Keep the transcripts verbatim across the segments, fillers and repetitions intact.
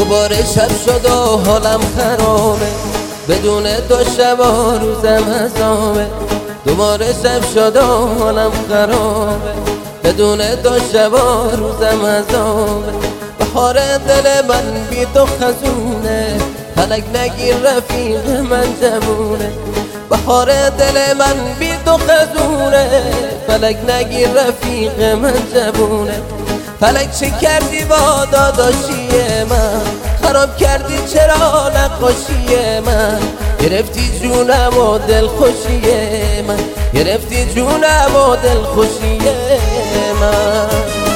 دوباره شب شد و حالم خرابه، بدون دو شب و روزم عذابه. دوباره شب شد و حالم خرابه، بدون دو شب و روزم عذابه. بهار دل من بی تو خزونه، فلک نگیر رفیق من جوونه. بهار دل من بی تو خزونه، فلک نگیر رفیق من جوونه. فلک چه کردی با داداشی من، خراب کردی چرا نقاشی من. گرفتی جونم و دل خوشی من، گرفتی جونم و دل خوشی من.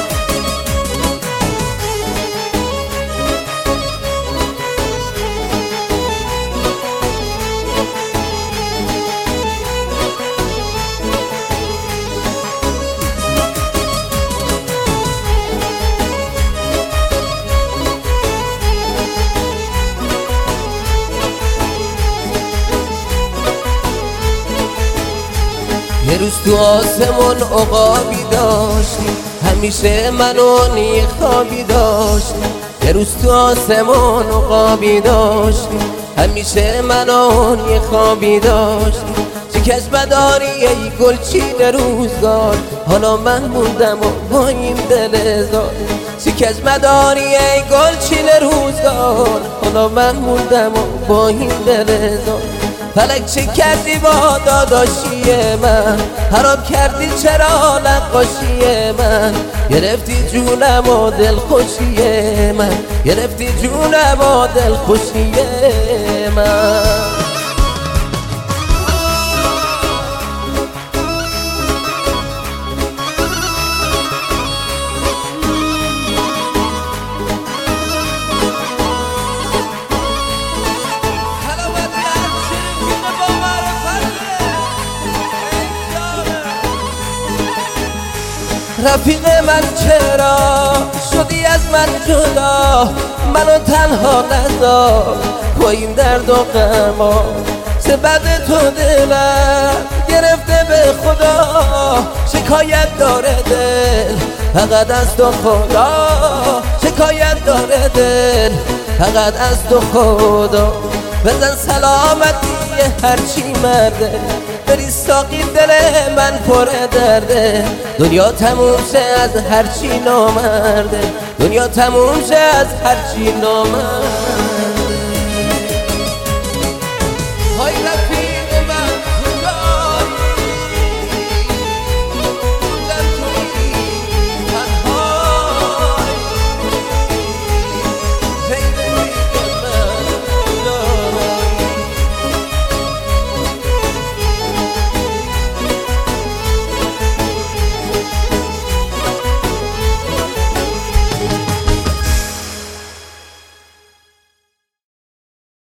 یه روز تو آسمون عقابی داشتی، همیشه منو نی خوابی داشتی. یه روز تو آسمون عقابی داشتی، همیشه منو نی خوابی داشتی. چکش بداری ای گلچین روزگار، حالا من موندم و با این دل زار. چکش مداری ای گلچین روزگار، حالا من موندم و با این دل زار. فلک چه کردی با داداشی من، خراب کردی چرا نقاشی من. گرفتی جونم و دل خوشی من، گرفتی جونم و دل خوشی من. رفیق من چرا شدی از من جدا، منو تنها نذار با این درد و غما. چه بد تو دلم گرفته به خدا، شکایت داره دل فقط از تو خدا. شکایت داره دل فقط از تو خدا. بزن سلامتی هرچی مرده، بری ساقی دل من پر درده. دنیا تموم شه از هرچی نامرده، دنیا تموم شه از هرچی نامرده.